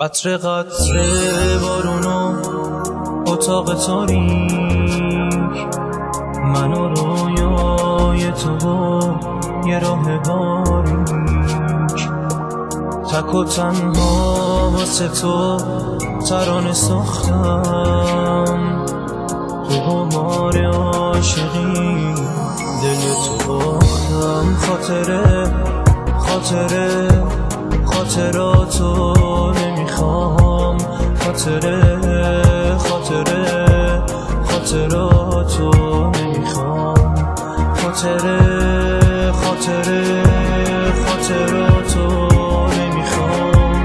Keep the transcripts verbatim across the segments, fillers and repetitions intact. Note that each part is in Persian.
قطره قطره بارونو اتاق تاریک، من و رویای تو و یه راه باریک، تک و تنها واسه تو ترانه ساختم، تو غبار عاشقی دل تو باختم. خاطره خاطره خاطراتو نمیخوام، خاطره خاطره خاطراتو نمیخوام، خاطره خاطره خاطراتو نمیخوام،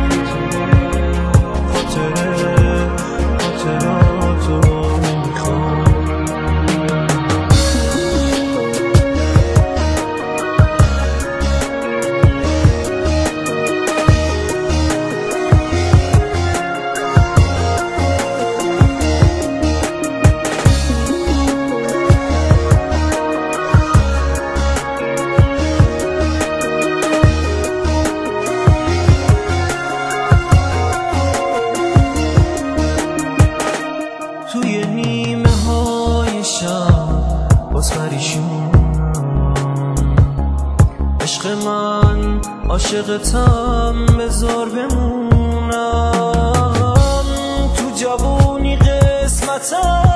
خاطره خاطراتو نمیخوام. توی نیمه های شب باز پریشون، عشق من عاشقتم بذار بمونم، تو جوونی قسمتم